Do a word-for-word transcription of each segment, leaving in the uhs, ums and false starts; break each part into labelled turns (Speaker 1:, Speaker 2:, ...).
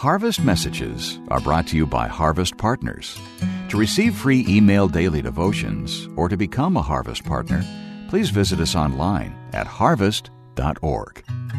Speaker 1: Harvest Messages are brought to you by Harvest Partners. To receive free email daily devotions or to become a Harvest Partner, please visit us online at harvest dot org.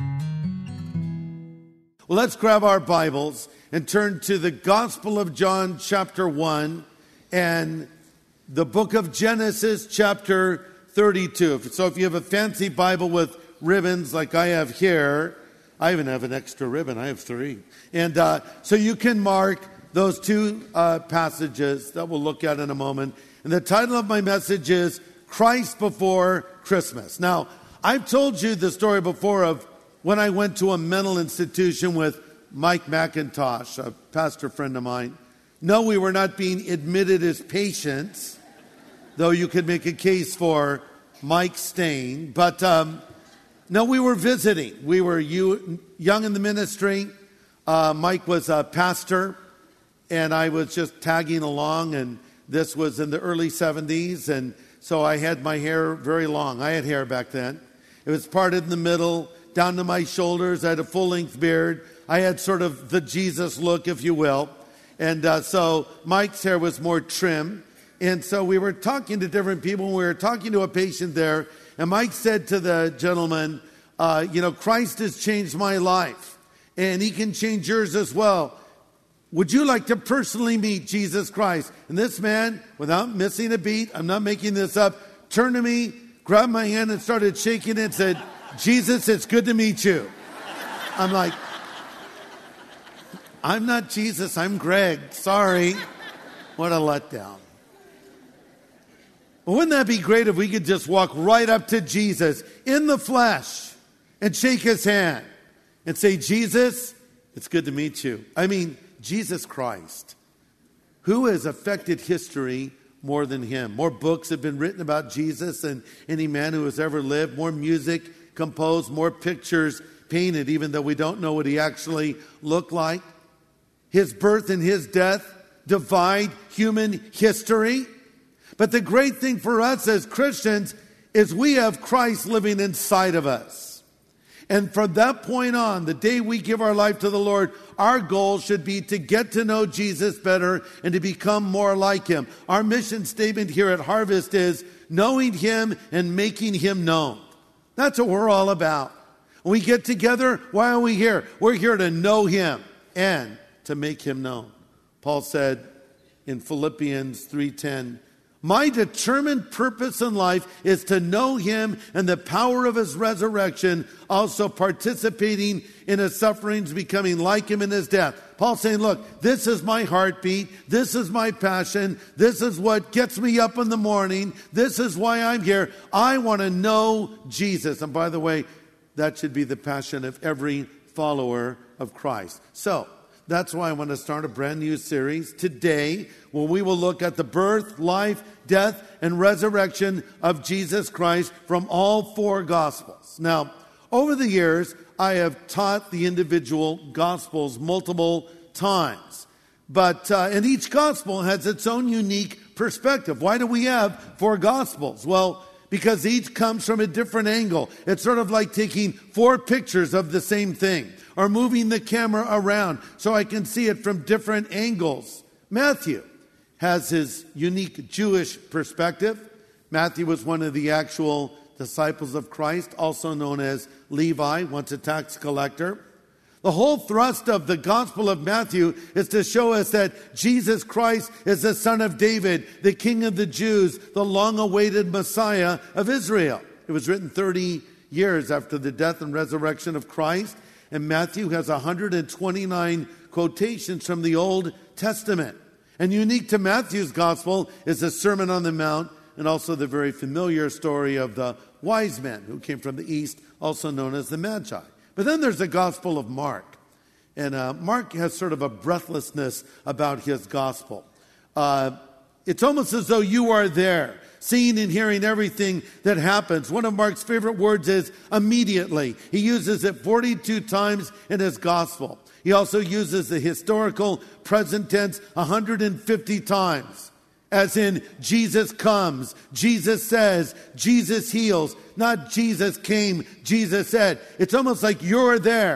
Speaker 2: Well, let's grab our Bibles and turn to the Gospel of John, chapter one, and the book of Genesis, chapter thirty-two. So if you have a fancy Bible with ribbons like I have here, I even have an extra ribbon. I have three. And uh, so you can mark those two uh, passages that we'll look at in a moment. And the title of my message is Christ Before Christmas. Now, I've told you the story before of when I went to a mental institution with Mike McIntosh, a pastor friend of mine. No, we were not being admitted as patients, though you could make a case for Mike staying. But um, no, we were visiting. We were you, young in the ministry. Uh, Mike was a pastor, and I was just tagging along. And this was in the early seventies, and so I had my hair very long. I had hair back then. It was parted in the middle, down to my shoulders. I had a full-length beard. I had sort of the Jesus look, if you will. And uh, so Mike's hair was more trim. And so we were talking to different people. We were talking to a patient there. And Mike said to the gentleman, uh, you know, Christ has changed my life. And he can change yours as well. Would you like to personally meet Jesus Christ? And this man, without missing a beat, I'm not making this up, turned to me, grabbed my hand and started shaking it and said, Jesus, it's good to meet you. I'm like, I'm not Jesus, I'm Greg. Sorry. What a letdown. Well, wouldn't that be great if we could just walk right up to Jesus in the flesh and shake his hand and say, Jesus, it's good to meet you. I mean, Jesus Christ. Who has affected history more than him? More books have been written about Jesus than any man who has ever lived. More music composed, more pictures painted, even though we don't know what he actually looked like. His birth and his death divide human history. But the great thing for us as Christians is we have Christ living inside of us. And from that point on, the day we give our life to the Lord, our goal should be to get to know Jesus better and to become more like him. Our mission statement here at Harvest is knowing him and making him known. That's what we're all about. When we get together, why are we here? We're here to know him and to make him known. Paul said in Philippians three ten, my determined purpose in life is to know him and the power of his resurrection, also participating in his sufferings, becoming like him in his death. Paul's saying, look, this is my heartbeat. This is my passion. This is what gets me up in the morning. This is why I'm here. I want to know Jesus. And by the way, that should be the passion of every follower of Christ. So, that's why I want to start a brand new series today where we will look at the birth, life, death, and resurrection of Jesus Christ from all four Gospels. Now, over the years, I have taught the individual Gospels multiple times. But, uh, and each Gospel has its own unique perspective. Why do we have four Gospels? Well, because each comes from a different angle. It's sort of like taking four pictures of the same thing, or moving the camera around so I can see it from different angles. Matthew has his unique Jewish perspective. Matthew was one of the actual disciples of Christ, also known as Levi, once a tax collector. The whole thrust of the Gospel of Matthew is to show us that Jesus Christ is the Son of David, the King of the Jews, the long-awaited Messiah of Israel. It was written thirty years after the death and resurrection of Christ, and Matthew has one hundred twenty-nine quotations from the Old Testament. And unique to Matthew's Gospel is the Sermon on the Mount and also the very familiar story of the wise men who came from the east, also known as the Magi. But then there's the Gospel of Mark. And uh, Mark has sort of a breathlessness about his Gospel. Uh, it's almost as though you are there, seeing and hearing everything that happens. One of Mark's favorite words is immediately. He uses it forty-two times in his Gospel. He also uses the historical present tense one hundred fifty times. As in, Jesus comes, Jesus says, Jesus heals, not Jesus came, Jesus said. It's almost like you're there.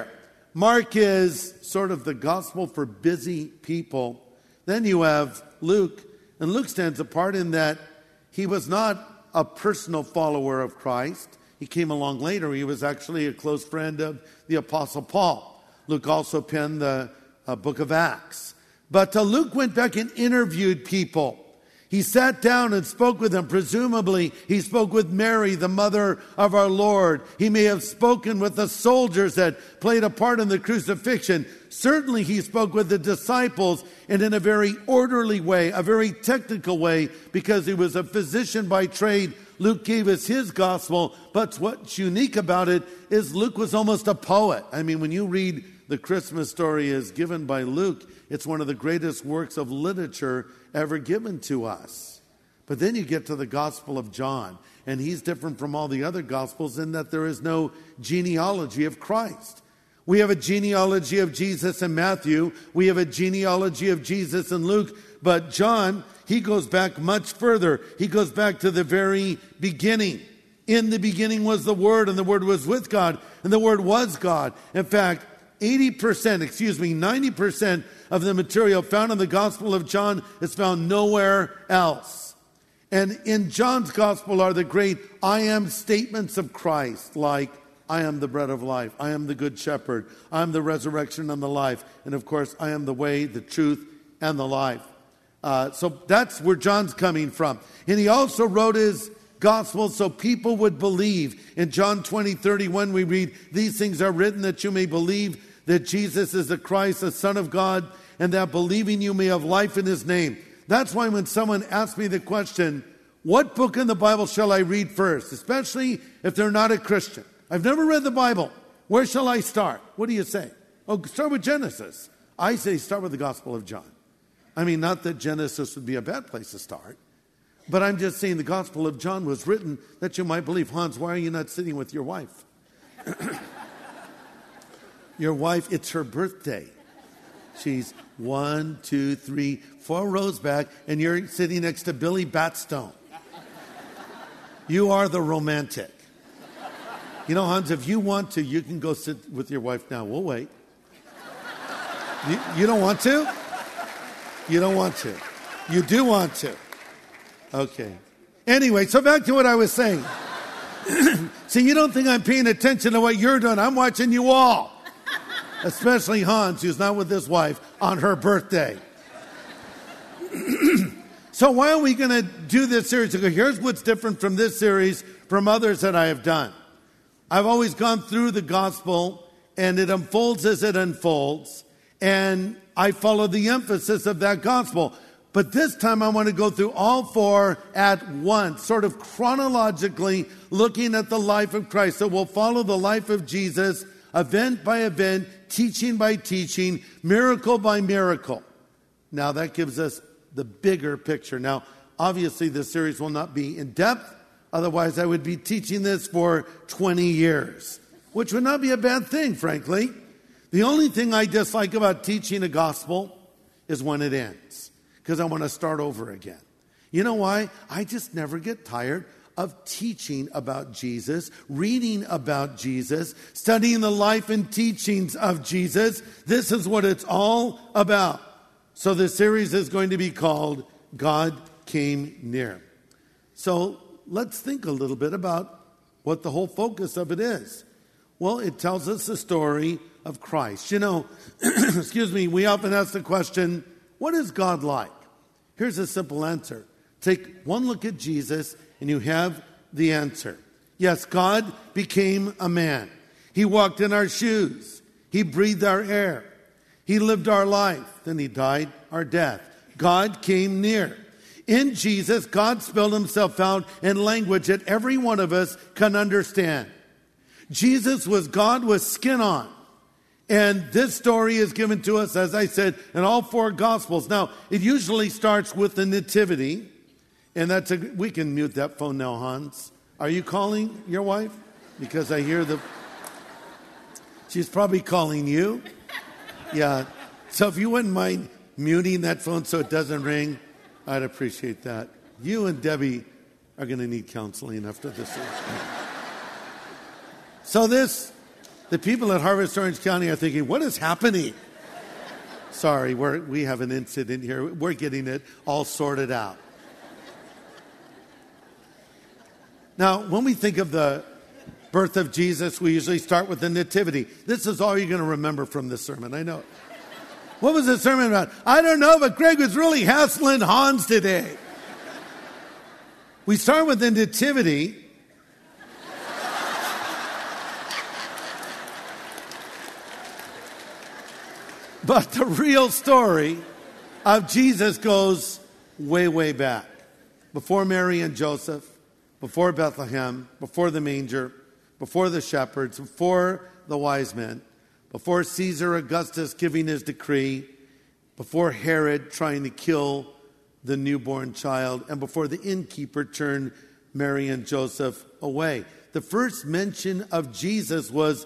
Speaker 2: Mark is sort of the gospel for busy people. Then you have Luke. And Luke stands apart in that he was not a personal follower of Christ. He came along later. He was actually a close friend of the Apostle Paul. Luke also penned the uh, book of Acts. But uh, Luke went back and interviewed people. He sat down and spoke with them. Presumably, he spoke with Mary, the mother of our Lord. He may have spoken with the soldiers that played a part in the crucifixion. Certainly, he spoke with the disciples, and in a very orderly way, a very technical way, because he was a physician by trade. Luke gave us his gospel, but what's unique about it is Luke was almost a poet. I mean, when you read the Christmas story as given by Luke, it's one of the greatest works of literature ever given to us. But then you get to the Gospel of John, and he's different from all the other Gospels in that there is no genealogy of Christ. We have a genealogy of Jesus in Matthew. We have a genealogy of Jesus in Luke. But John, he goes back much further. He goes back to the very beginning. In the beginning was the Word, and the Word was with God, and the Word was God. In fact, eighty percent, excuse me, ninety percent of the material found in the Gospel of John is found nowhere else. And in John's Gospel are the great I am statements of Christ, like I am the bread of life, I am the good shepherd, I am the resurrection and the life, and of course I am the way, the truth, and the life. Uh, so that's where John's coming from. And he also wrote his Gospel so people would believe. In John twenty, thirty-one we read, these things are written that you may believe that Jesus is the Christ, the Son of God, and that believing you may have life in his name. That's why when someone asks me the question, what book in the Bible shall I read first? Especially if they're not a Christian. I've never read the Bible. Where shall I start? What do you say? Oh, start with Genesis. I say start with the Gospel of John. I mean, not that Genesis would be a bad place to start, but I'm just saying the Gospel of John was written that you might believe. Hans, why are you not sitting with your wife? Your wife, it's her birthday. She's one, two, three, four rows back, and you're sitting next to Billy Batstone. You are the romantic. You know, Hans, if you want to, you can go sit with your wife now. We'll wait. You, you don't want to? You don't want to. You do want to. Okay. Anyway, so back to what I was saying. See, you don't think I'm paying attention to what you're doing. I'm watching you all. Especially Hans, who's not with his wife on her birthday. So why are we going to do this series? Here's what's different from this series from others that I have done. I've always gone through the gospel, and it unfolds as it unfolds, and I follow the emphasis of that gospel. But this time I want to go through all four at once, sort of chronologically looking at the life of Christ. So we'll follow the life of Jesus, event by event, teaching by teaching, miracle by miracle. Now that gives us the bigger picture. Now, obviously this series will not be in depth. Otherwise, I would be teaching this for twenty years, which would not be a bad thing, frankly. The only thing I dislike about teaching a gospel is when it ends, because I want to start over again. You know why? I just never get tired of teaching about Jesus, reading about Jesus, studying the life and teachings of Jesus. This is what it's all about. So the series is going to be called God Came Near. So let's think a little bit about what the whole focus of it is. Well, it tells us the story of Christ. You know, excuse me, we often ask the question, what is God like? Here's a simple answer. Take one look at Jesus and you have the answer. Yes, God became a man. He walked in our shoes. He breathed our air. He lived our life. Then he died our death. God came near. In Jesus, God spelled himself out in language that every one of us can understand. Jesus was God with skin on. And this story is given to us, as I said, in all four Gospels. Now, it usually starts with the nativity. And that's a, we can mute that phone now, Hans. Are you calling your wife? Because I hear the, she's probably calling you. Yeah. So if you wouldn't mind muting that phone so it doesn't ring, I'd appreciate that. You and Debbie are going to need counseling after this. So this The people at Harvest Orange County are thinking, what is happening? Sorry, we're, we have an incident here. We're getting it all sorted out. Now, when we think of the birth of Jesus, we usually start with the nativity. This is all you're going to remember from this sermon, I know. What was the sermon about? I don't know, but Greg was really hassling Hans today. We start with the nativity. But the real story of Jesus goes way, way back. Before Mary and Joseph, before Bethlehem, before the manger, before the shepherds, before the wise men, before Caesar Augustus giving his decree, before Herod trying to kill the newborn child, and before the innkeeper turned Mary and Joseph away. The first mention of Jesus was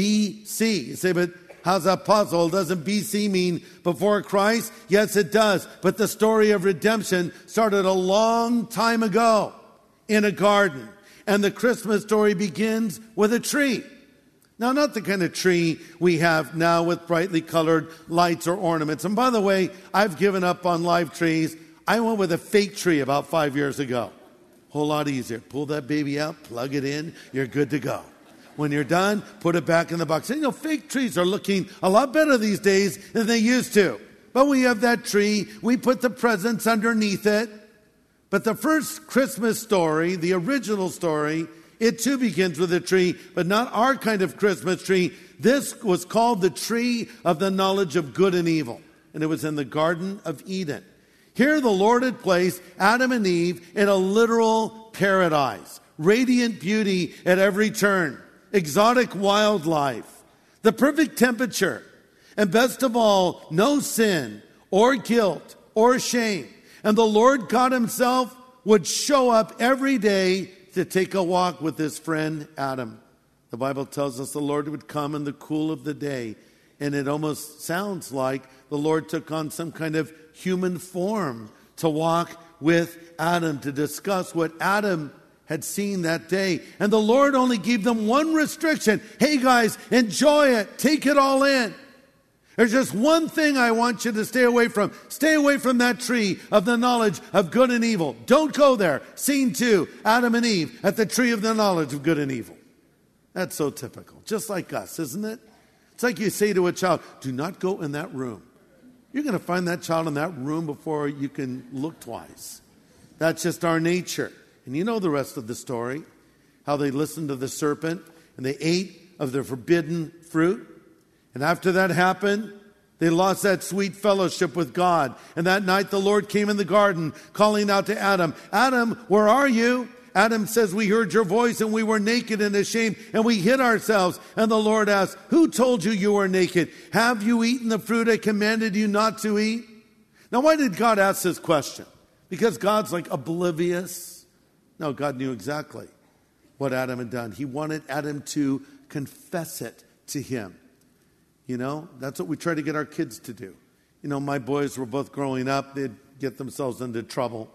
Speaker 2: B C. You say, but how's that possible? Doesn't B C mean before Christ? Yes, it does. But the story of redemption started a long time ago in a garden. And the Christmas story begins with a tree. Now, not the kind of tree we have now with brightly colored lights or ornaments. And by the way, I've given up on live trees. I went with a fake tree about five years ago. Whole lot easier. Pull that baby out, plug it in, you're good to go. When you're done, put it back in the box. And, you know, fake trees are looking a lot better these days than they used to. But we have that tree. We put the presents underneath it. But the first Christmas story, the original story, it too begins with a tree, but not our kind of Christmas tree. This was called the tree of the knowledge of good and evil. And it was in the Garden of Eden. Here the Lord had placed Adam and Eve in a literal paradise. Radiant beauty at every turn. Exotic wildlife. The perfect temperature. And best of all, no sin or guilt or shame. And the Lord God himself would show up every day to take a walk with his friend Adam. The Bible tells us the Lord would come in the cool of the day. And it almost sounds like the Lord took on some kind of human form to walk with Adam, to discuss what Adam had seen that day. And the Lord only gave them one restriction. Hey guys, enjoy it. Take it all in. There's just one thing I want you to stay away from. Stay away from that tree of the knowledge of good and evil. Don't go there. Scene two, Adam and Eve at the tree of the knowledge of good and evil. That's so typical. Just like us, isn't it? It's like you say to a child, do not go in that room. You're going to find that child in that room before you can look twice. That's just our nature. And you know the rest of the story. How they listened to the serpent and they ate of the forbidden fruit. And after that happened, they lost that sweet fellowship with God. And that night the Lord came in the garden calling out to Adam, Adam, where are you? Adam says, we heard your voice and we were naked and ashamed and we hid ourselves. And the Lord asked, who told you you were naked? Have you eaten the fruit I commanded you not to eat? Now, why did God ask this question? Because God's like oblivious? No, God knew exactly what Adam had done. He wanted Adam to confess it to him. You know, that's what we try to get our kids to do. You know, my boys were both growing up. They'd get themselves into trouble.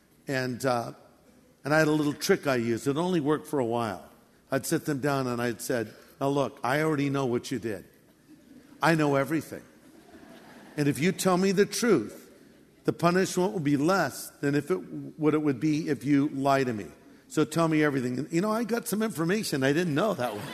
Speaker 2: And uh, and I had a little trick I used. It only worked for a while. I'd sit them down and I'd said, now look, I already know what you did. I know everything. And if you tell me the truth, the punishment will be less than if it what it would be if you lie to me. So tell me everything. You know, I got some information I didn't know that way.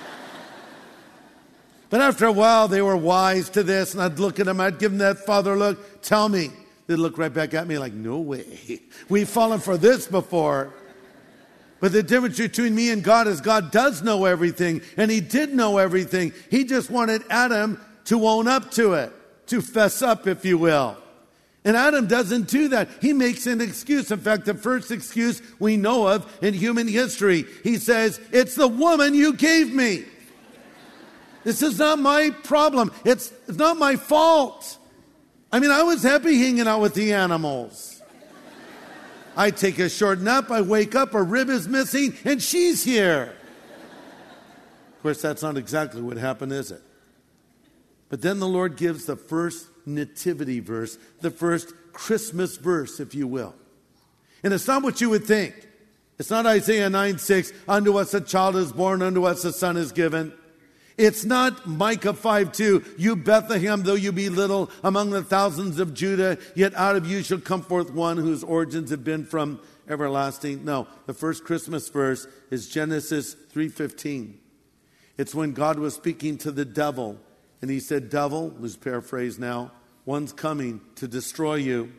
Speaker 2: But after a while, they were wise to this, and I'd look at them, I'd give them that father look, tell me. They'd look right back at me like, no way. We've fallen for this before. But the difference between me and God is God does know everything, and he did know everything. He just wanted Adam to own up to it, to fess up, if you will. And Adam doesn't do that. He makes an excuse. In fact, the first excuse we know of in human history, he says, it's the woman you gave me. This is not my problem. It's, it's not my fault. I mean, I was happy hanging out with the animals. I take a short nap, I wake up, a rib is missing, and she's here. Of course, that's not exactly what happened, is it? But then the Lord gives the first nativity verse, the first Christmas verse, if you will. And it's not what you would think. It's not Isaiah nine six, unto us a child is born, unto us a son is given. It's not Micah five two, you Bethlehem, though you be little among the thousands of Judah, yet out of you shall come forth one whose origins have been from everlasting. No, the first Christmas verse is Genesis three fifteen. It's when God was speaking to the devil, and he said, devil, who's paraphrased now, one's coming to destroy you.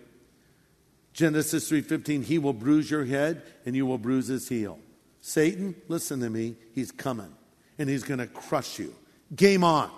Speaker 2: Genesis three fifteen, he will bruise your head and you will bruise his heel. Satan, listen to me, he's coming. And he's going to crush you. Game on.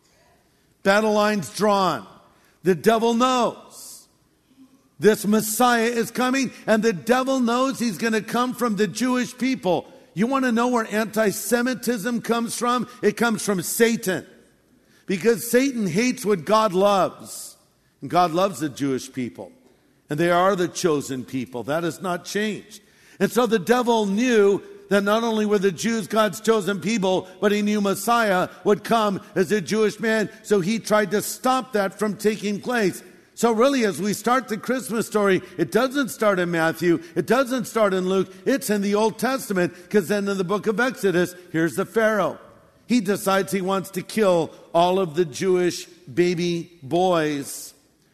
Speaker 2: Battle lines drawn. The devil knows this Messiah is coming, and the devil knows he's going to come from the Jewish people. You want to know where anti-Semitism comes from? It comes from Satan. Because Satan hates what God loves. And God loves the Jewish people. And they are the chosen people. That has not changed. And so the devil knew that not only were the Jews God's chosen people, but he knew Messiah would come as a Jewish man. So he tried to stop that from taking place. So really, as we start the Christmas story, it doesn't start in Matthew. It doesn't start in Luke. It's in the Old Testament, because then in the book of Exodus, here's the Pharaoh. He decides he wants to kill all of the Jewish baby boys.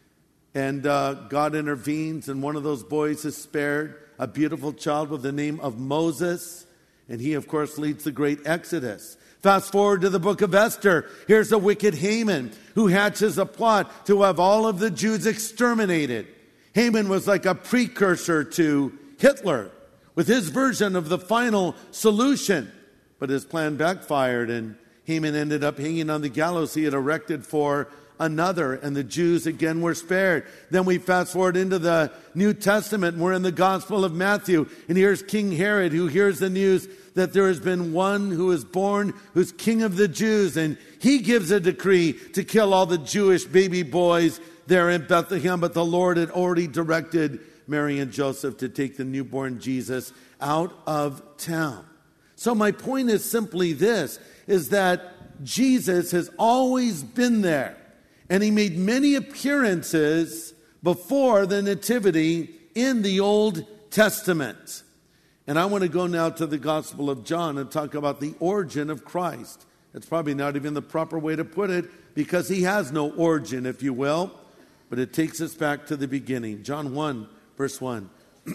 Speaker 2: And uh, God intervenes, and one of those boys is spared, a beautiful child with the name of Moses. And he, of course, leads the great Exodus. Fast forward to the book of Esther. Here's a wicked Haman who hatches a plot to have all of the Jews exterminated. Haman was like a precursor to Hitler with his version of the final solution. But his plan backfired, and Haman ended up hanging on the gallows he had erected for another, and the Jews again were spared. Then we fast forward into the New Testament, and we're in the Gospel of Matthew, and here's King Herod, who hears the news that there has been one who is born who's King of the Jews, and he gives a decree to kill all the Jewish baby boys there in Bethlehem. But the Lord had already directed Mary and Joseph to take the newborn Jesus out of town. So my point is simply this, is that Jesus has always been there. And he made many appearances before the Nativity in the Old Testament. And I want to go now to the Gospel of John and talk about the origin of Christ. It's probably not even the proper way to put it, because he has no origin, if you will. But it takes us back to the beginning. John one, verse one.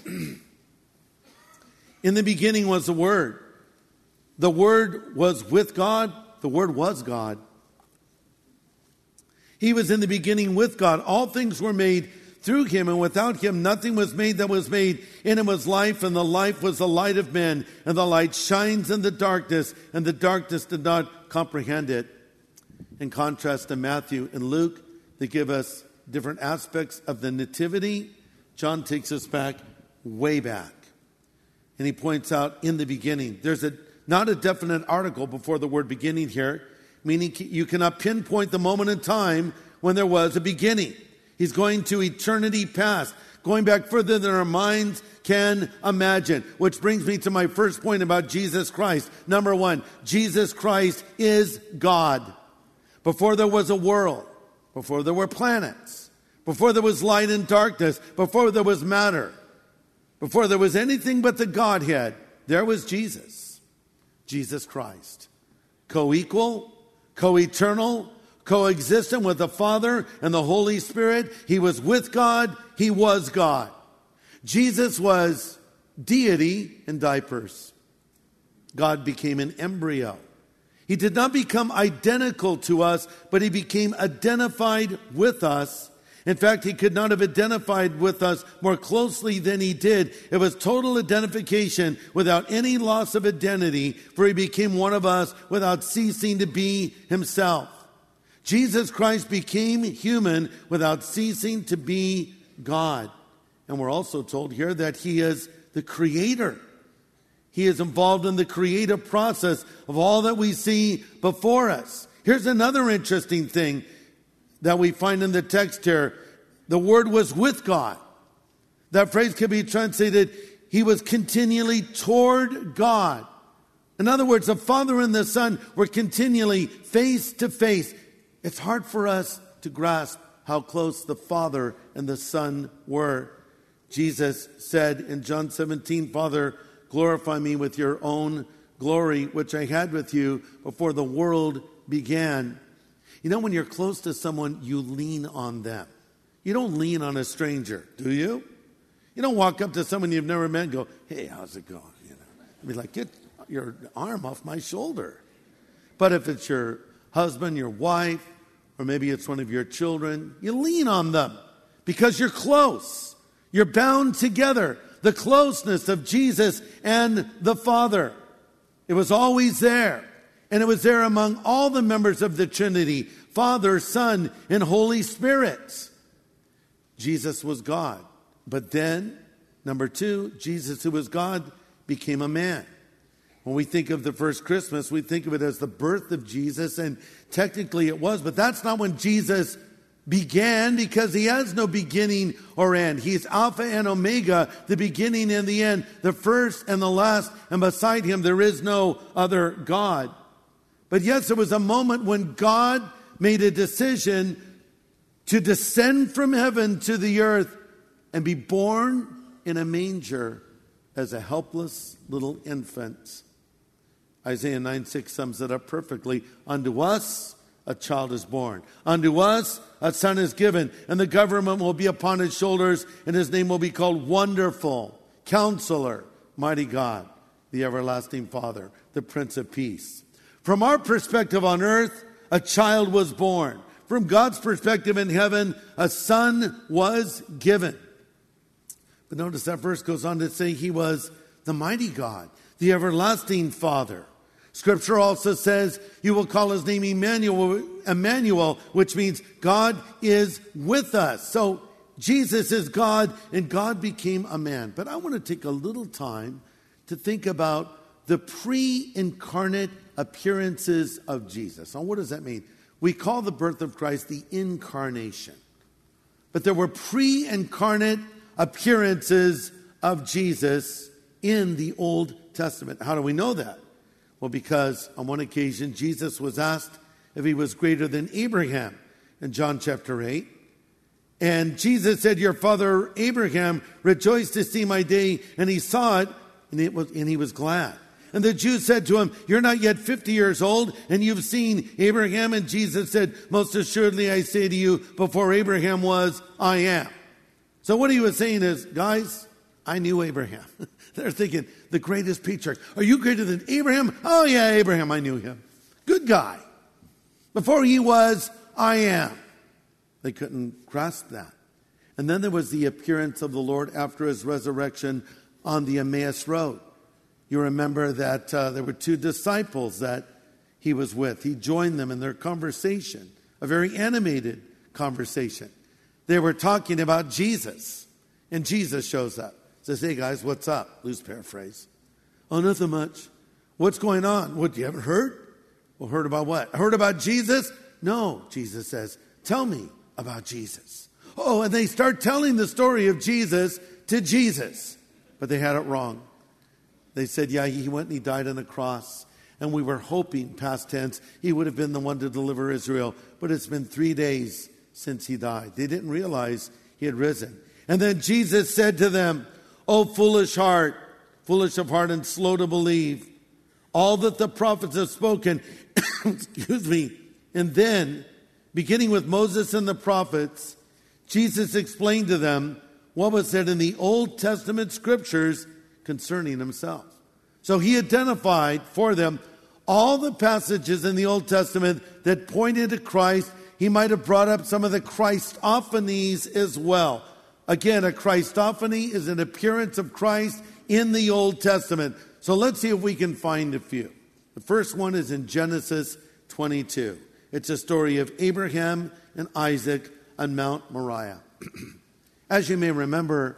Speaker 2: In the beginning was the Word. The Word was with God. The Word was God. He was in the beginning with God. All things were made through him, and without him nothing was made that was made. In him was life, and the life was the light of men. And the light shines in the darkness, and the darkness did not comprehend it. In contrast to Matthew and Luke, they give us different aspects of the Nativity. John takes us back, way back. And he points out in the beginning. There's a not a definite article before the word beginning here, meaning you cannot pinpoint the moment in time when there was a beginning. He's going to eternity past, going back further than our minds can imagine. Which brings me to my first point about Jesus Christ. Number one, Jesus Christ is God. Before there was a world, before there were planets, before there was light and darkness, before there was matter, before there was anything but the Godhead, there was Jesus. Jesus Christ. Co-equal, co-eternal, co-existent with the Father and the Holy Spirit. He was with God. He was God. Jesus was deity in diapers. God became an embryo. He did not become identical to us, but he became identified with us. In fact, he could not have identified with us more closely than he did. It was total identification without any loss of identity, for he became one of us without ceasing to be himself. Jesus Christ became human without ceasing to be God. And we're also told here that he is the creator. He is involved in the creative process of all that we see before us. Here's another interesting thing that we find in the text here. The Word was with God. That phrase can be translated, he was continually toward God. In other words, the Father and the Son were continually face to face. It's hard for us to grasp how close the Father and the Son were. Jesus said in John seventeen, Father, glorify me with your own glory, which I had with you before the world began, you know, when you're close to someone, you lean on them. You don't lean on a stranger, do you? You don't walk up to someone you've never met and go, hey, how's it going? You know, be like, get your arm off my shoulder. But if it's your husband, your wife, or maybe it's one of your children, you lean on them because you're close. You're bound together. The closeness of Jesus and the Father. It was always there. And it was there among all the members of the Trinity, Father, Son, and Holy Spirit. Jesus was God. But then, number two, Jesus, who was God, became a man. When we think of the first Christmas, we think of it as the birth of Jesus, and technically it was, but that's not when Jesus began, because he has no beginning or end. He's Alpha and Omega, the beginning and the end, the first and the last, and beside him there is no other God. But yes, there was a moment when God made a decision to descend from heaven to the earth and be born in a manger as a helpless little infant. Isaiah nine six sums it up perfectly. Unto us a child is born. Unto us a son is given, and the government will be upon his shoulders, and his name will be called Wonderful, Counselor, Mighty God, the Everlasting Father, the Prince of Peace. From our perspective on earth, a child was born. From God's perspective in heaven, a son was given. But notice that verse goes on to say he was the mighty God, the everlasting Father. Scripture also says you will call his name Emmanuel, Emmanuel, which means God is with us. So Jesus is God, and God became a man. But I want to take a little time to think about the pre-incarnate appearances of Jesus. Now, what does that mean? We call the birth of Christ the incarnation. But there were pre-incarnate appearances of Jesus in the Old Testament. How do we know that? Well, because on one occasion, Jesus was asked if he was greater than Abraham in John chapter eight. And Jesus said, your father Abraham rejoiced to see my day, and he saw it, and, it was, and he was glad. And the Jews said to him, you're not yet fifty years old, and you've seen Abraham. And Jesus said, most assuredly I say to you, before Abraham was, I am. So what he was saying is, guys, I knew Abraham. They're thinking, the greatest patriarch. Are you greater than Abraham? Oh yeah, Abraham, I knew him. Good guy. Before he was, I am. They couldn't grasp that. And then there was the appearance of the Lord after his resurrection on the Emmaus Road. You remember that uh, there were two disciples that he was with. He joined them in their conversation, a very animated conversation. They were talking about Jesus, and Jesus shows up. Says, hey guys, what's up? Loose paraphrase. Oh, nothing much. What's going on? What, you haven't heard? Well, heard about what? Heard about Jesus? No, Jesus says, tell me about Jesus. Oh, and they start telling the story of Jesus to Jesus. But they had it wrong. They said, yeah, he went and he died on the cross. And we were hoping, past tense, he would have been the one to deliver Israel. But it's been three days since he died. They didn't realize he had risen. And then Jesus said to them, oh, foolish heart, foolish of heart and slow to believe, all that the prophets have spoken, excuse me. And then, beginning with Moses and the prophets, Jesus explained to them what was said in the Old Testament scriptures concerning himself. So he identified for them all the passages in the Old Testament that pointed to Christ. He might have brought up some of the Christophanies as well. Again, a Christophany is an appearance of Christ in the Old Testament. So let's see if we can find a few. The first one is in Genesis twenty-two. It's a story of Abraham and Isaac on Mount Moriah. As you may remember,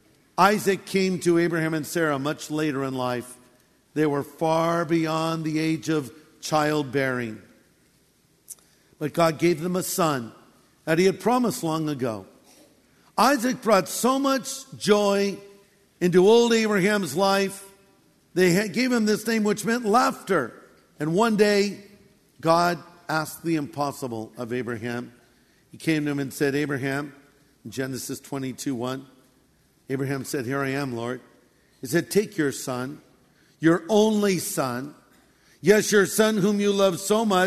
Speaker 2: Isaac came to Abraham and Sarah much later in life. They were far beyond the age of childbearing. But God gave them a son that he had promised long ago. Isaac brought so much joy into old Abraham's life. They gave him this name, which meant laughter. And one day, God asked the impossible of Abraham. He came to him and said, Abraham, in Genesis twenty-two one, Abraham said, here I am, Lord. He said, take your son, your only son. Yes, your son whom you love so much.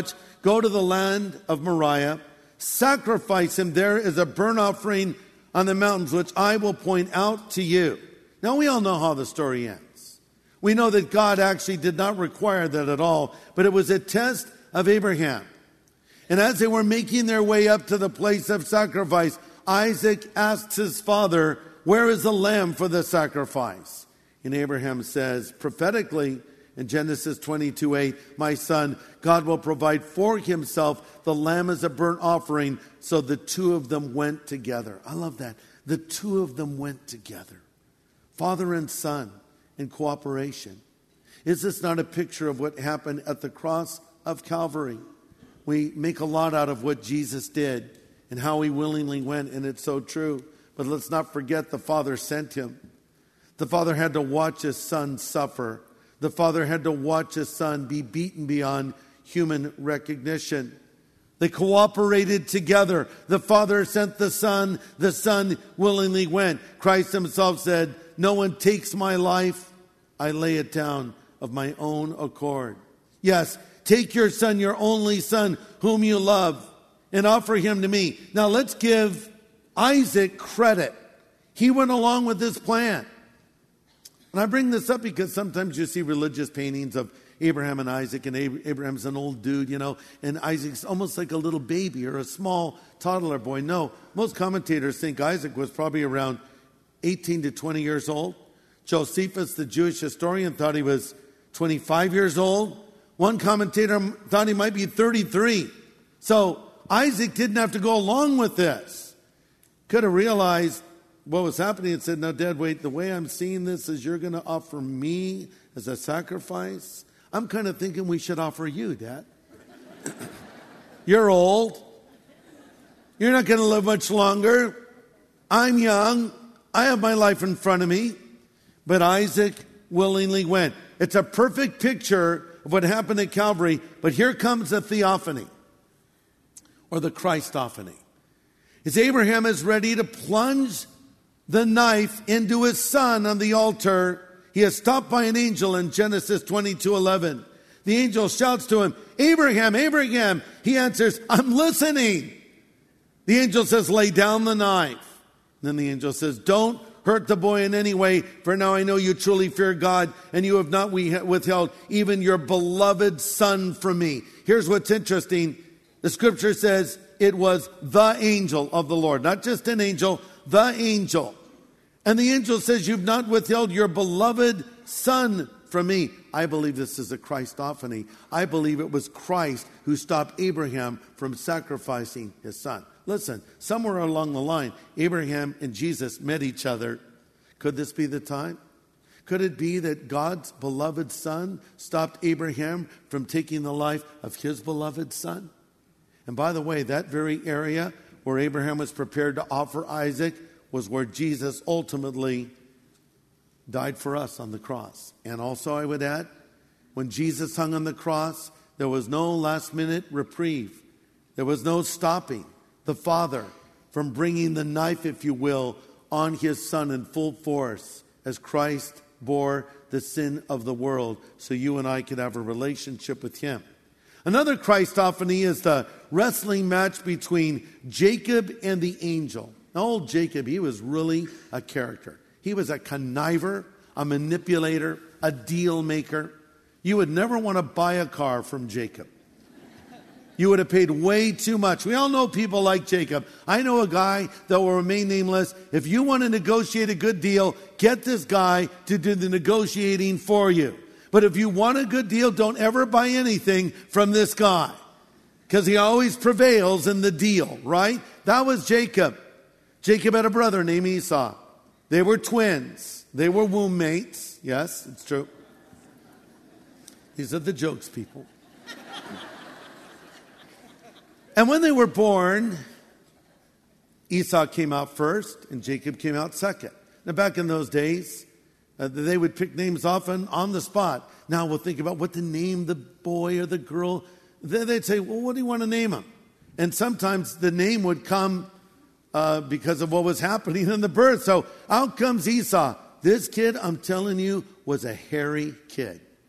Speaker 2: go to the land of Moriah, sacrifice him there as a burnt offering on the mountains, which I will point out to you. Now, we all know how the story ends. We know that God actually did not require that at all, but it was a test of Abraham. And as they were making their way up to the place of sacrifice, Isaac asks his father, where is the lamb for the sacrifice? And Abraham says, prophetically, in Genesis twenty-two eight, my son, God will provide for himself the lamb as a burnt offering. So the two of them went together. I love that. The two of them went together. Father and son in cooperation. Is this not a picture of what happened at the cross of Calvary? We make a lot out of what Jesus did and how he willingly went, and it's so true. But let's not forget the Father sent him. The Father had to watch his son suffer. The Father had to watch his son be beaten beyond human recognition. They cooperated together. The Father sent the Son. The Son willingly went. Christ himself said, no one takes my life. I lay it down of my own accord. Yes, take your son, your only son, whom you love, and offer him to me. Now let's give Isaac credit. He went along with this plan. And I bring this up because sometimes you see religious paintings of Abraham and Isaac, and Abraham's an old dude, you know, and Isaac's almost like a little baby or a small toddler boy. No, most commentators think Isaac was probably around eighteen to twenty years old. Josephus, the Jewish historian, thought he was twenty-five years old. One commentator thought he might be thirty-three. So Isaac didn't have to go along with this. Could have realized what was happening and said, no, Dad, wait, the way I'm seeing this is you're going to offer me as a sacrifice. I'm kind of thinking we should offer you, Dad. You're old. You're not going to live much longer. I'm young. I have my life in front of me. But Isaac willingly went. It's a perfect picture of what happened at Calvary. But here comes the theophany, or the Christophany. As Abraham is ready to plunge the knife into his son on the altar, he is stopped by an angel in Genesis twenty-two eleven. The angel shouts to him, Abraham, Abraham. He answers, I'm listening. The angel says, lay down the knife. Then the angel says, don't hurt the boy in any way, for now I know you truly fear God, and you have not withheld even your beloved son from me. Here's what's interesting. The scripture says it was the angel of the Lord, not just an angel, the angel. And the angel says, you've not withheld your beloved son from me. I believe this is a Christophany. I believe it was Christ who stopped Abraham from sacrificing his son. Listen, somewhere along the line, Abraham and Jesus met each other. Could this be the time? Could it be that God's beloved son stopped Abraham from taking the life of his beloved son? And by the way, that very area where Abraham was prepared to offer Isaac was where Jesus ultimately died for us on the cross. And also, I would add, when Jesus hung on the cross, there was no last-minute reprieve. There was no stopping the Father from bringing the knife, if you will, on his Son in full force as Christ bore the sin of the world so you and I could have a relationship with him. Another Christophany is the wrestling match between Jacob and the angel. Now, old Jacob, he was really a character. He was a conniver, a manipulator, a deal maker. You would never want to buy a car from Jacob. You would have paid way too much. We all know people like Jacob. I know a guy that will remain nameless. If you want to negotiate a good deal, get this guy to do the negotiating for you. But if you want a good deal, don't ever buy anything from this guy, because he always prevails in the deal, right? That was Jacob. Jacob had a brother named Esau. They were twins. They were womb mates. Yes, it's true. These are the jokes, people. And when they were born, Esau came out first and Jacob came out second. Now, back in those days, uh, they would pick names often on the spot. Now we'll think about what to name the boy or the girl. Then they'd say, well, what do you want to name him? And sometimes the name would come uh, because of what was happening in the birth. So out comes Esau. This kid, I'm telling you, was a hairy kid.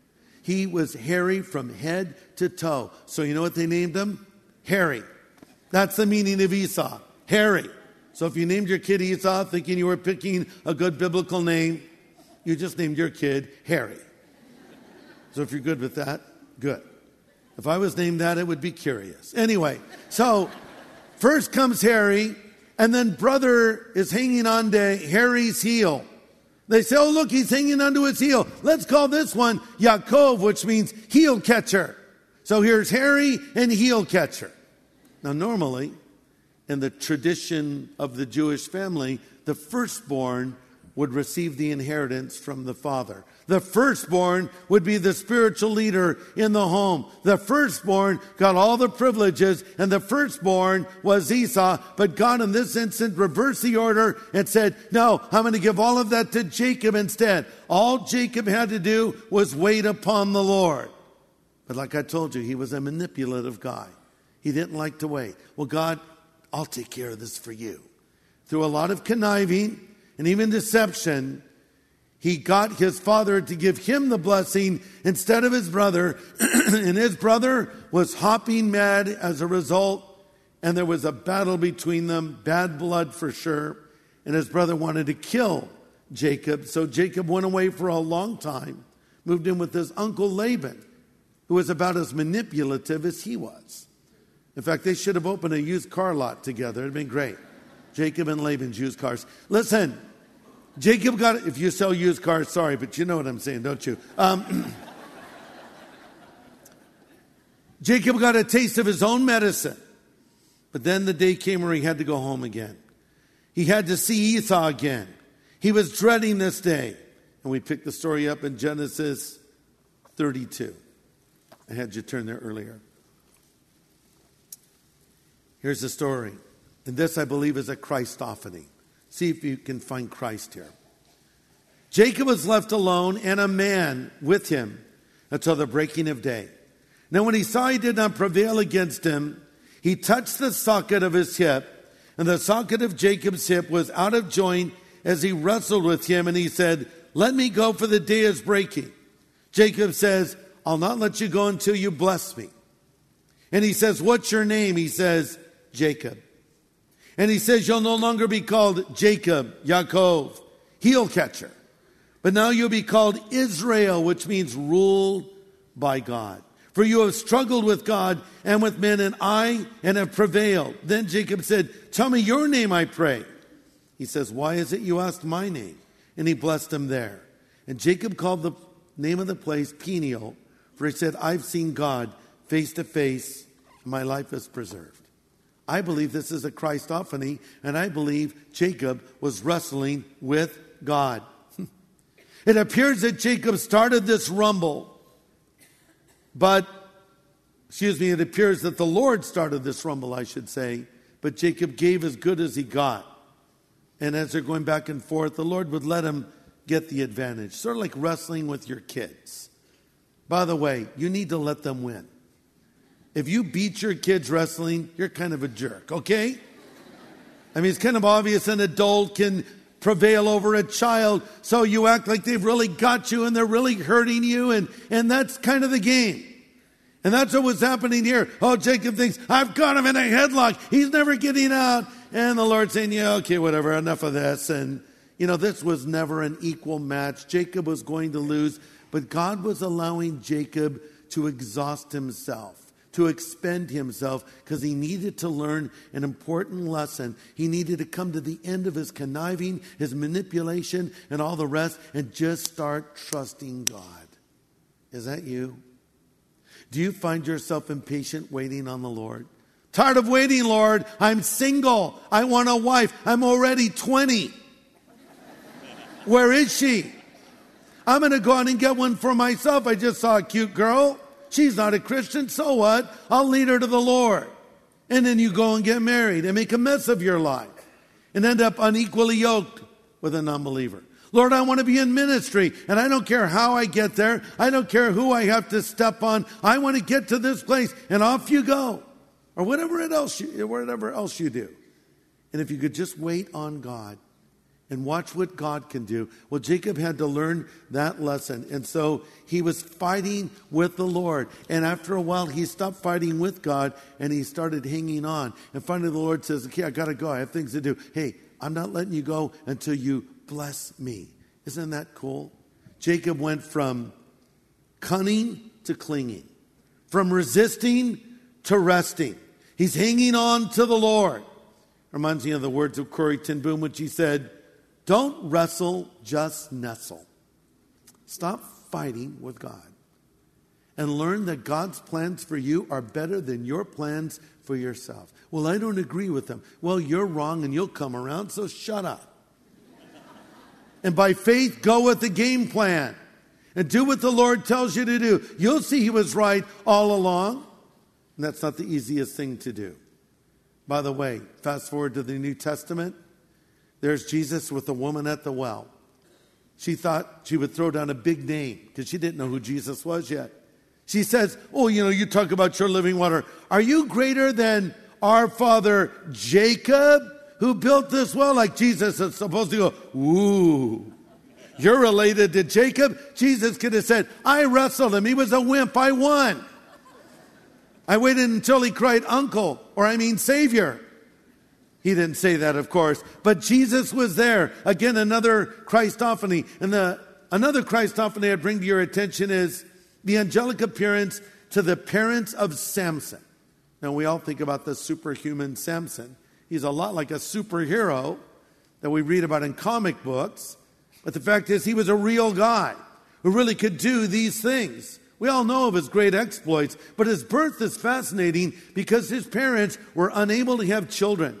Speaker 2: He was hairy from head to toe. So you know what they named him? Hairy. That's the meaning of Esau. Hairy. So if you named your kid Esau thinking you were picking a good biblical name, you just named your kid Harry. So if you're good with that, good. If I was named that, it would be curious. Anyway, so first comes Harry, and then brother is hanging on to Harry's heel. They say, oh, look, he's hanging onto his heel. Let's call this one Yaakov, which means heel catcher. So here's Harry and heel catcher. Now, normally, in the tradition of the Jewish family, the firstborn would receive the inheritance from the father. The firstborn would be the spiritual leader in the home. The firstborn got all the privileges, and the firstborn was Esau. But God, in this instant, reversed the order and said, no, I'm going to give all of that to Jacob instead. All Jacob had to do was wait upon the Lord. But like I told you, he was a manipulative guy. He didn't like to wait. Well, God, I'll take care of this for you. Through a lot of conniving and even deception, he got his father to give him the blessing instead of his brother. And his brother was hopping mad as a result. And there was a battle between them, bad blood for sure. And his brother wanted to kill Jacob. So Jacob went away for a long time, moved in with his uncle Laban, who was about as manipulative as he was. In fact, they should have opened a used car lot together. It'd been great. Jacob and Laban's used cars. Listen, Jacob got, if you sell used cars, sorry, but you know what I'm saying, don't you? Um, Jacob got a taste of his own medicine. But then the day came where he had to go home again. He had to see Esau again. He was dreading this day. And we picked the story up in Genesis thirty-two. I had you turn there earlier. Here's the story. And this, I believe, is a Christophany. See if you can find Christ here. Jacob was left alone and a man with him until the breaking of day. Now when he saw he did not prevail against him, he touched the socket of his hip, and the socket of Jacob's hip was out of joint as he wrestled with him, and he said, let me go, for the day is breaking. Jacob says, I'll not let you go until you bless me. And he says, what's your name? He says, Jacob. And he says, you'll no longer be called Jacob, Yaakov, heel catcher. But now you'll be called Israel, which means ruled by God. For you have struggled with God and with men, and I and have prevailed. Then Jacob said, tell me your name, I pray. He says, why is it you asked my name? And he blessed him there. And Jacob called the name of the place Peniel, for he said, I've seen God face to face, and my life is preserved. I believe this is a Christophany, and I believe Jacob was wrestling with God. It appears that Jacob started this rumble, but, excuse me, it appears that the Lord started this rumble, I should say, but Jacob gave as good as he got. And as they're going back and forth, the Lord would let him get the advantage, sort of like wrestling with your kids. By the way, you need to let them win. If you beat your kids wrestling, you're kind of a jerk, okay? I mean, it's kind of obvious an adult can prevail over a child, so you act like they've really got you and they're really hurting you, and, and that's kind of the game. And that's what was happening here. Oh, Jacob thinks, I've got him in a headlock. He's never getting out. And the Lord's saying, yeah, okay, whatever, enough of this. And, you know, this was never an equal match. Jacob was going to lose, but God was allowing Jacob to exhaust himself, to expend himself, because he needed to learn an important lesson. He needed to come to the end of his conniving, his manipulation, and all the rest, and just start trusting God. Is that you? Do you find yourself impatient waiting on the Lord? Tired of waiting, Lord. I'm single. I want a wife. I'm already twenty. Where is she? I'm going to go out and get one for myself. I just saw a cute girl. She's not a Christian, so what? I'll lead her to the Lord. And then you go and get married and make a mess of your life and end up unequally yoked with an unbeliever. Lord, I want to be in ministry, and I don't care how I get there. I don't care who I have to step on. I want to get to this place, and off you go. Or whatever else you, whatever else you do. And if you could just wait on God, and watch what God can do. Well, Jacob had to learn that lesson. And so he was fighting with the Lord. And after a while, he stopped fighting with God and he started hanging on. And finally, the Lord says, okay, I got to go. I have things to do. Hey, I'm not letting you go until you bless me. Isn't that cool? Jacob went from cunning to clinging, from resisting to resting. He's hanging on to the Lord. Reminds me of the words of Corrie ten Boom, which he said, don't wrestle, just nestle. Stop fighting with God and learn that God's plans for you are better than your plans for yourself. Well, I don't agree with them. Well, you're wrong and you'll come around, so shut up. And by faith, go with the game plan and do what the Lord tells you to do. You'll see he was right all along. And that's not the easiest thing to do. By the way, fast forward to the New Testament. There's Jesus with the woman at the well. She thought she would throw down a big name because she didn't know who Jesus was yet. She says, oh, you know, you talk about your living water. Are you greater than our father Jacob who built this well? Like Jesus is supposed to go, ooh, you're related to Jacob? Jesus could have said, I wrestled him. He was a wimp. I won. I waited until he cried uncle, or I mean savior. He didn't say that, of course, but Jesus was there. Again, another Christophany. And the another Christophany I bring to your attention is the angelic appearance to the parents of Samson. Now, we all think about the superhuman Samson. He's a lot like a superhero that we read about in comic books. But the fact is, he was a real guy who really could do these things. We all know of his great exploits, but his birth is fascinating because his parents were unable to have children.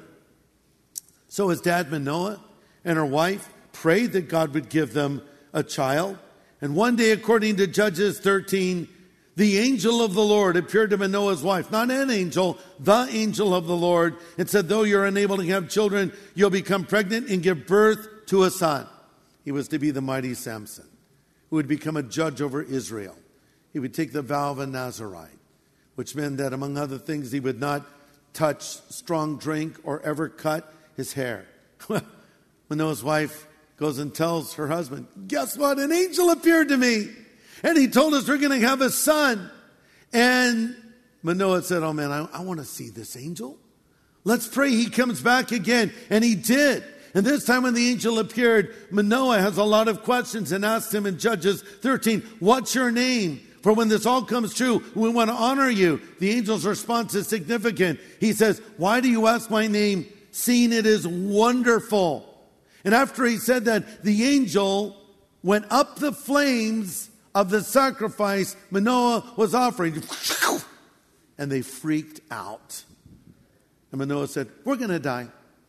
Speaker 2: So his dad, Manoah, and her wife prayed that God would give them a child. And one day, according to Judges thirteen, the angel of the Lord appeared to Manoah's wife. Not an angel, the angel of the Lord, and said, though you're unable to have children, you'll become pregnant and give birth to a son. He was to be the mighty Samson, who would become a judge over Israel. He would take the vow of a Nazirite, which meant that, among other things, he would not touch strong drink or ever cut his hair. Manoah's wife goes and tells her husband, guess what? An angel appeared to me. And he told us we're going to have a son. And Manoah said, oh man, I, I want to see this angel. Let's pray he comes back again. And he did. And this time when the angel appeared, Manoah has a lot of questions and asked him in Judges thirteen, what's your name? For when this all comes true, we want to honor you. The angel's response is significant. He says, why do you ask my name, seeing it is wonderful? And after he said that, the angel went up the flames of the sacrifice Manoah was offering. And they freaked out. And Manoah said, we're going to die.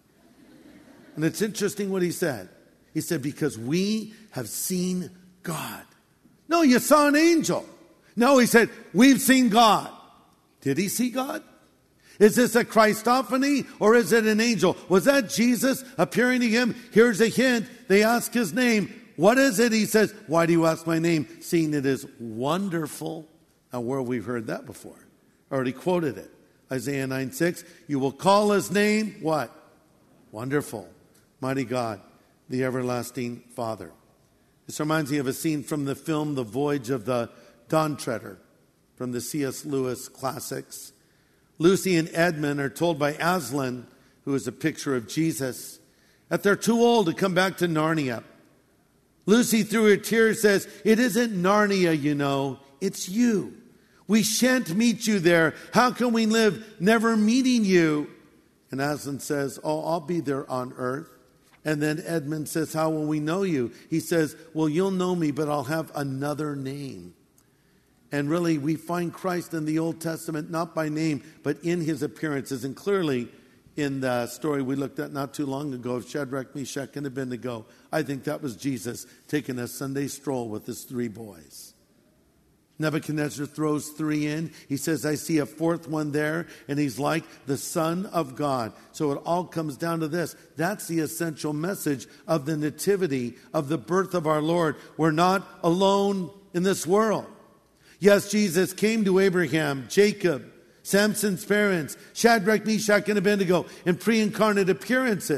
Speaker 2: And it's interesting what he said. He said, because we have seen God. No, you saw an angel. No, he said, we've seen God. Did he see God? Is this a Christophany or is it an angel? Was that Jesus appearing to him? Here's a hint. They ask his name. What is it? He says, why do you ask my name? Seeing it is wonderful. Now, where we've heard that before. I already quoted it. Isaiah nine six. You will call his name, what? Wonderful. Mighty God, the everlasting Father. This reminds me of a scene from the film The Voyage of the Dawn Treader from the C S Lewis classics. Lucy and Edmund are told by Aslan, who is a picture of Jesus, that they're too old to come back to Narnia. Lucy, through her tears, says, it isn't Narnia, you know, it's you. We shan't meet you there. How can we live never meeting you? And Aslan says, oh, I'll be there on earth. And then Edmund says, how will we know you? He says, well, you'll know me, but I'll have another name. And really, we find Christ in the Old Testament, not by name, but in his appearances. And clearly, in the story we looked at not too long ago of Shadrach, Meshach, and Abednego, I think that was Jesus taking a Sunday stroll with his three boys. Nebuchadnezzar throws three in. He says, I see a fourth one there, and he's like the Son of God. So it all comes down to this. That's the essential message of the nativity, of the birth of our Lord. We're not alone in this world. Yes, Jesus came to Abraham, Jacob, Samson's parents, Shadrach, Meshach, and Abednego in pre-incarnate appearances.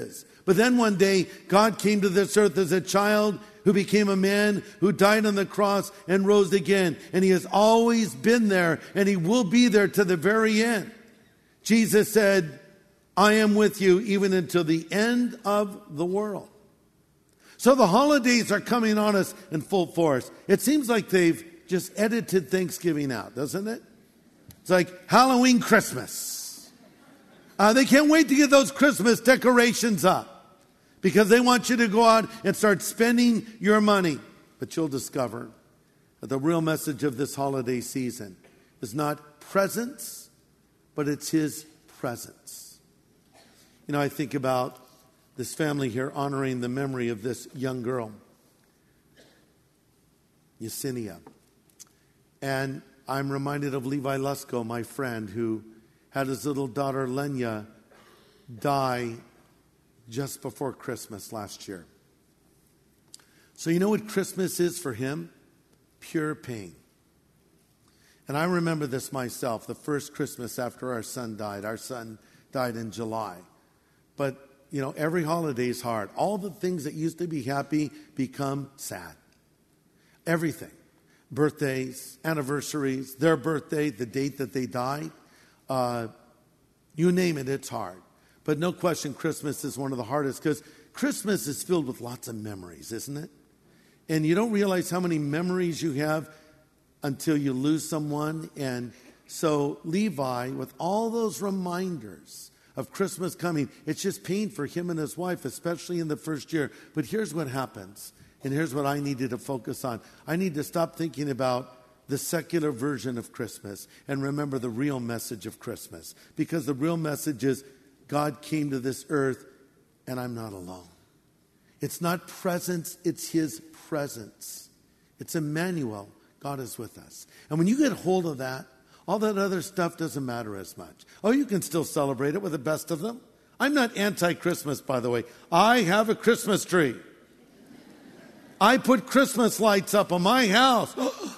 Speaker 2: But then one day, God came to this earth as a child who became a man, who died on the cross and rose again. And he has always been there, and he will be there to the very end. Jesus said, I am with you even until the end of the world. So the holidays are coming on us in full force. It seems like they've just edited Thanksgiving out, doesn't it? It's like Halloween, Christmas. Uh, they can't wait to get those Christmas decorations up because they want you to go out and start spending your money. But you'll discover that the real message of this holiday season is not presents, but it's His presence. You know, I think about this family here honoring the memory of this young girl, Yesenia. And I'm reminded of Levi Lusko, my friend, who had his little daughter Lenya die just before Christmas last year. So you know what Christmas is for him? Pure pain. And I remember this myself, the first Christmas after our son died. Our son died in July. But you know, every holiday is hard. All the things that used to be happy become sad. Everything. Birthdays, anniversaries, their birthday, the date that they died. Uh, you name it, it's hard. But no question, Christmas is one of the hardest because Christmas is filled with lots of memories, isn't it? And you don't realize how many memories you have until you lose someone. And so Levi, with all those reminders of Christmas coming, it's just pain for him and his wife, especially in the first year. But here's what happens, and here's what I needed to focus on. I need to stop thinking about the secular version of Christmas and remember the real message of Christmas. Because the real message is God came to this earth, and I'm not alone. It's not presence, it's His presence. It's Emmanuel. God is with us. And when you get hold of that, all that other stuff doesn't matter as much. Oh, you can still celebrate it with the best of them. I'm not anti-Christmas, by the way. I have a Christmas tree. I put Christmas lights up on my house.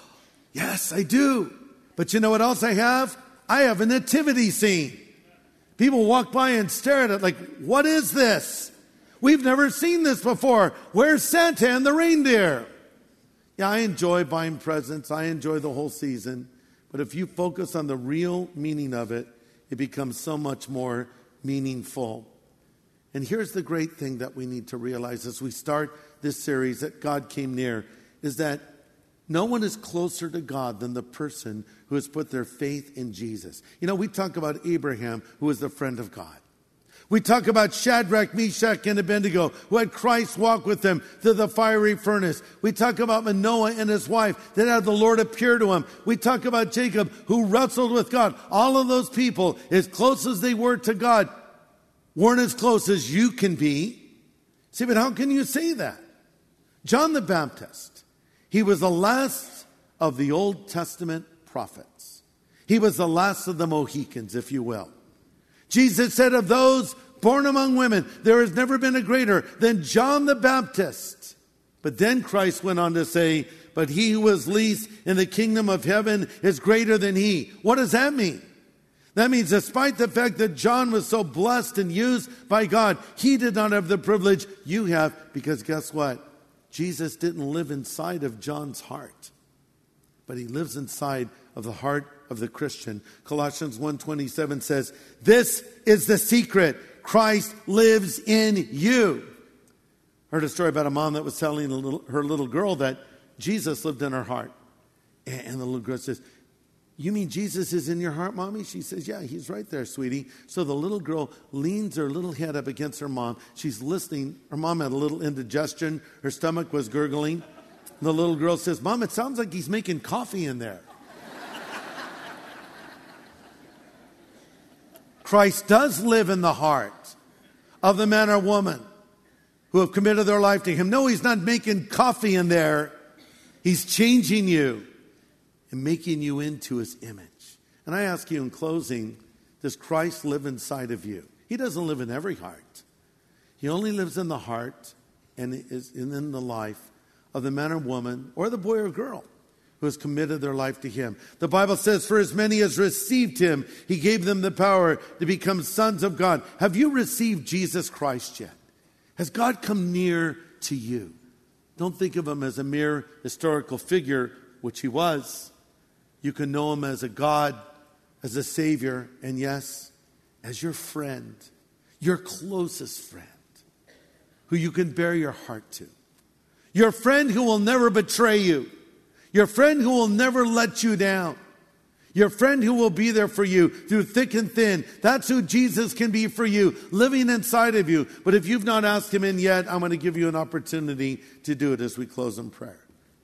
Speaker 2: Yes, I do. But you know what else I have? I have a nativity scene. People walk by and stare at it like, what is this? We've never seen this before. Where's Santa and the reindeer? Yeah, I enjoy buying presents. I enjoy the whole season. But if you focus on the real meaning of it, it becomes so much more meaningful. And here's the great thing that we need to realize as we start this series that God came near, is that no one is closer to God than the person who has put their faith in Jesus. You know, we talk about Abraham, who was the friend of God. We talk about Shadrach, Meshach, and Abednego, who had Christ walk with them through the fiery furnace. We talk about Manoah and his wife that had the Lord appear to him. We talk about Jacob, who wrestled with God. All of those people, as close as they were to God, weren't as close as you can be. See, but how can you say that? John the Baptist, he was the last of the Old Testament prophets. He was the last of the Mohicans, if you will. Jesus said of those born among women, there has never been a greater than John the Baptist. But then Christ went on to say, but he who is least in the kingdom of heaven is greater than he. What does that mean? That means despite the fact that John was so blessed and used by God, he did not have the privilege you have, because guess what? Jesus didn't live inside of John's heart, but he lives inside of the heart of the Christian. Colossians one twenty-seven says, this is the secret. Christ lives in you. I heard a story about a mom that was telling a little, her little girl that Jesus lived in her heart. And the little girl says, you mean Jesus is in your heart, Mommy? She says, yeah, he's right there, sweetie. So the little girl leans her little head up against her mom. She's listening. Her mom had a little indigestion. Her stomach was gurgling. The little girl says, Mom, it sounds like he's making coffee in there. Christ does live in the heart of the man or woman who have committed their life to him. No, he's not making coffee in there. He's changing you and making you into his image. And I ask you in closing, does Christ live inside of you? He doesn't live in every heart. He only lives in the heart and is in the life of the man or woman or the boy or girl who has committed their life to him. The Bible says, for as many as received him, he gave them the power to become sons of God. Have you received Jesus Christ yet? Has God come near to you? Don't think of him as a mere historical figure, which he was. You can know him as a God, as a Savior, and yes, as your friend, your closest friend, who you can bare your heart to. Your friend who will never betray you. Your friend who will never let you down. Your friend who will be there for you through thick and thin. That's who Jesus can be for you, living inside of you. But if you've not asked him in yet, I'm going to give you an opportunity to do it as we close in prayer.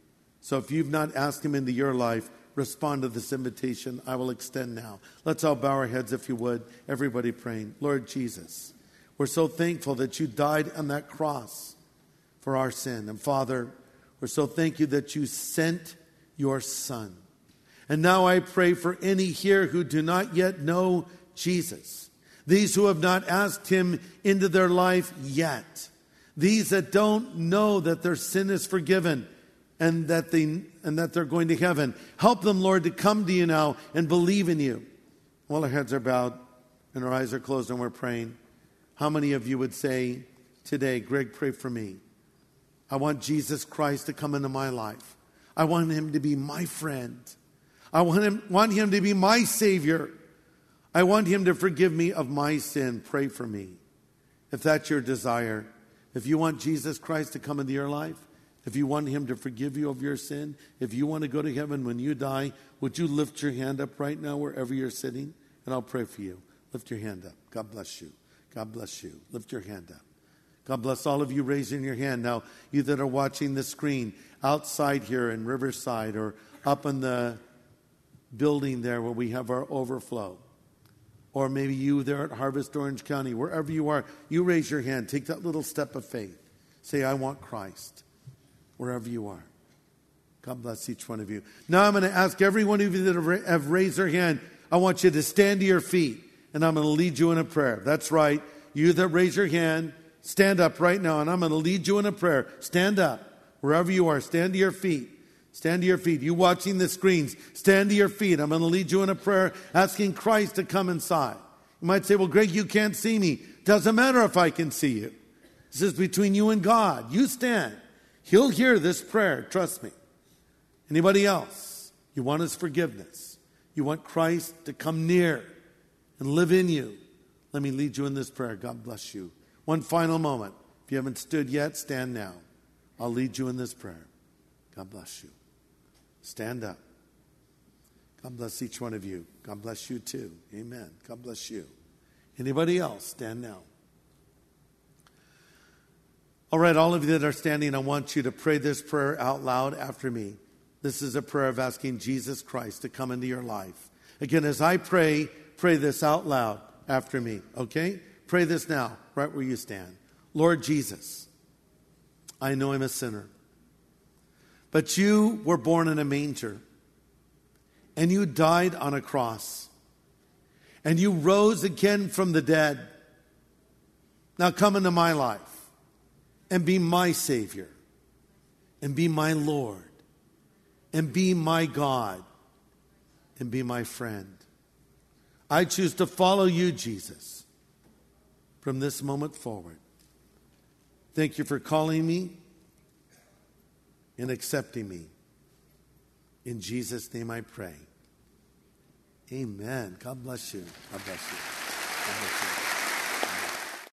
Speaker 2: So if you've not asked him into your life, respond to this invitation I will extend now. Let's all bow our heads if you would. Everybody praying. Lord Jesus, we're so thankful that you died on that cross for our sin. And Father, we're so thankful that you sent your Son. And now I pray for any here who do not yet know Jesus. These who have not asked him into their life yet. These that don't know that their sin is forgiven and that they and that they're going to heaven. Help them, Lord, to come to you now and believe in you. While our heads are bowed and our eyes are closed and we're praying, how many of you would say today, Greg, pray for me. I want Jesus Christ to come into my life. I want him to be my friend. I want him, want him to be my Savior. I want him to forgive me of my sin. Pray for me. If that's your desire, if you want Jesus Christ to come into your life, if you want him to forgive you of your sin, if you want to go to heaven when you die, would you lift your hand up right now wherever you're sitting? And I'll pray for you. Lift your hand up. God bless you. God bless you. Lift your hand up. God bless all of you raising your hand. Now, you that are watching the screen outside here in Riverside or up in the building there where we have our overflow. Or maybe you there at Harvest Orange County, wherever you are, you raise your hand. Take that little step of faith. Say, I want Christ. Wherever you are. God bless each one of you. Now I'm going to ask every one of you that have raised their hand, I want you to stand to your feet. And I'm going to lead you in a prayer. That's right. You that raise your hand, stand up right now. And I'm going to lead you in a prayer. Stand up. Wherever you are, stand to your feet. Stand to your feet. You watching the screens, stand to your feet. I'm going to lead you in a prayer asking Christ to come inside. You might say, well, Greg, you can't see me. Doesn't matter if I can see you. This is between you and God. You stand. He'll hear this prayer. Trust me. Anybody else? You want his forgiveness. You want Christ to come near and live in you. Let me lead you in this prayer. God bless you. One final moment. If you haven't stood yet, stand now. I'll lead you in this prayer. God bless you. Stand up. God bless each one of you. God bless you too. Amen. God bless you. Anybody else? Stand now. All right, all of you that are standing, I want you to pray this prayer out loud after me. This is a prayer of asking Jesus Christ to come into your life. Again, as I pray, pray this out loud after me, okay? Pray this now, right where you stand. Lord Jesus, I know I'm a sinner, but you were born in a manger, and you died on a cross, and you rose again from the dead. Now come into my life. And be my Savior, and be my Lord, and be my God, and be my friend. I choose to follow you, Jesus, from this moment forward. Thank you for calling me and accepting me. In Jesus' name I pray. Amen. God bless you. God bless you. God bless you.